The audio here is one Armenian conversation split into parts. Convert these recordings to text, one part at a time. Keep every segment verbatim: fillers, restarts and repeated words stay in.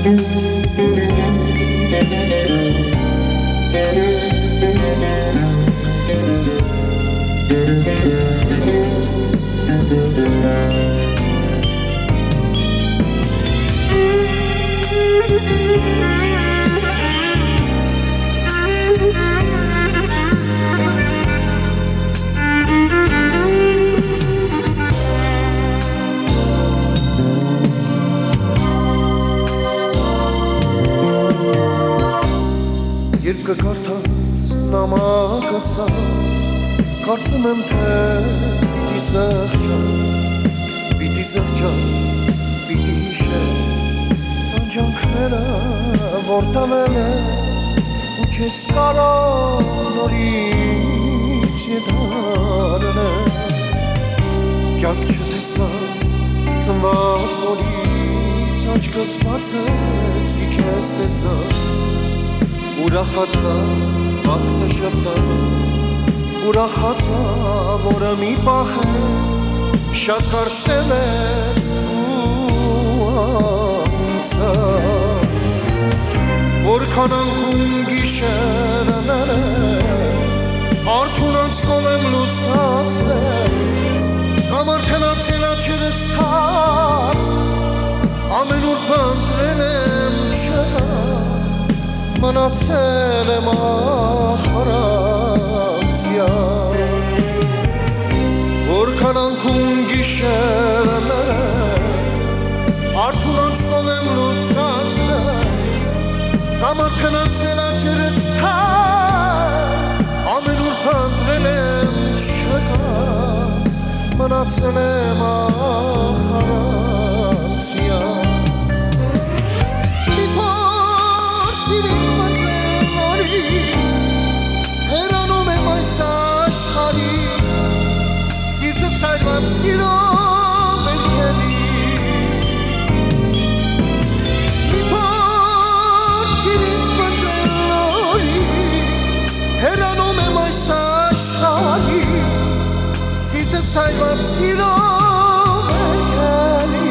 Երբ կկարդաս նամակս կարծում եմ թե պիտի զղջաս, պիտի զղջաս, պիտի հիշես տանջանքները, որ տանել ես ու չես կարող նորից եդարնել։ Կյանք չտեսած ծնված օրից աչքս բացեցի քեզ տեսած, ուրախացա ակնը շպտաց, ուրախացա որը մի պահ է շատ կարճ տևեց ու անցավ, որքան անկում գիշերներ է արթուն աչքով եմ լուսացրել, կամ արդենացել աչքերս թաց, ամենուր փնտրել եմ չգալ, մնացել եմ ախարանցյալ, որքան անկում գիշերներ է արթուն աչքով եմ լուսացրել, կամ արդենացել աչքերս թաց, ամենուր փնտրել եմ չգալ, մնացել եմ ախարանցյալ։ Սիրից մտնել նորից, հեռանում եմ այս աշխարհից, սիրտս այրված սիրով երգերի։ Մի փոքր սիրից մտնել նորից, հեռանում եմ այս աշխարհից, սիրտս այրված սիրով երգերի։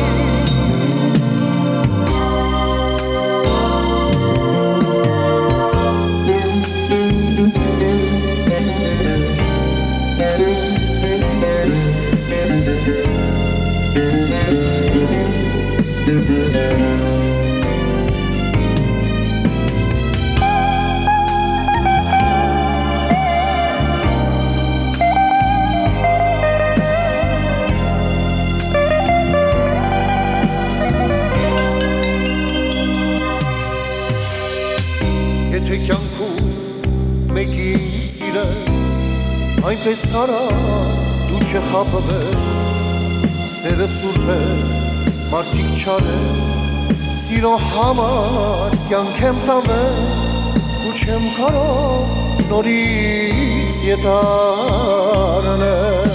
Եթե կյանքում մեկին սիրես, այնպես արա դու չխաբվես, սերը սուրբ է, մարդիկ չար է, սիրո համար կյանք եմ տանել, ու չեմ կարող նորից եդարնել,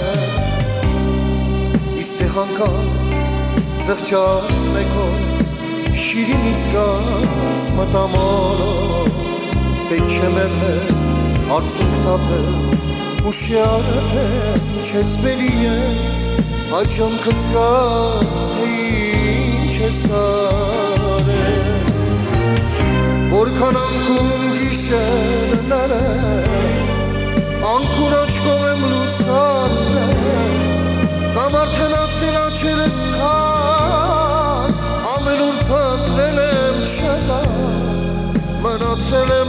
իստե հանկած զղջաս մեկով, շիրին իսկաս մտամորով, պետք չէ մեռնել, արցունք տապել, ուշի արել, չես վերինել, այդ ժամքը զգաս, թե ինչ ես արել, որքան անկում գիշերներ է, անքուն աչքով եմ լուսացրել, կամ արդենացել աչքերս թաց, ամենուր փնտրել եմ չգալ, մնացել եմ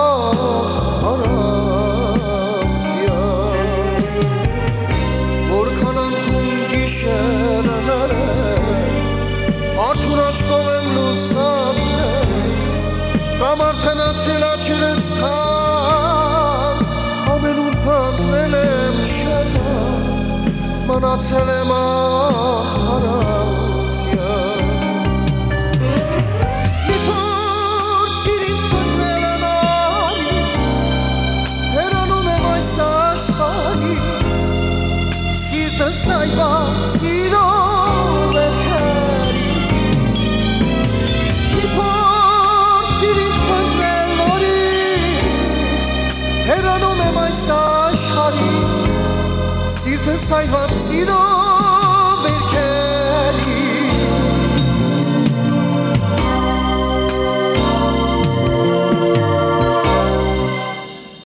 ախարանցյալ, որքան անկում գիշերներ է արթուն աչքով եմ լուսացրել, կամ արդենացել աչքերս թաց, ամենուր փնտրել եմ չգալ, մնացել եմ ախարանցյալ։ Սիրտս այրված սիրով երգերի, մի փոքր սիրից փնտրել նորից, հեռանում եմ այս աշխարհից, սիրտս այրված սիրով երգերի։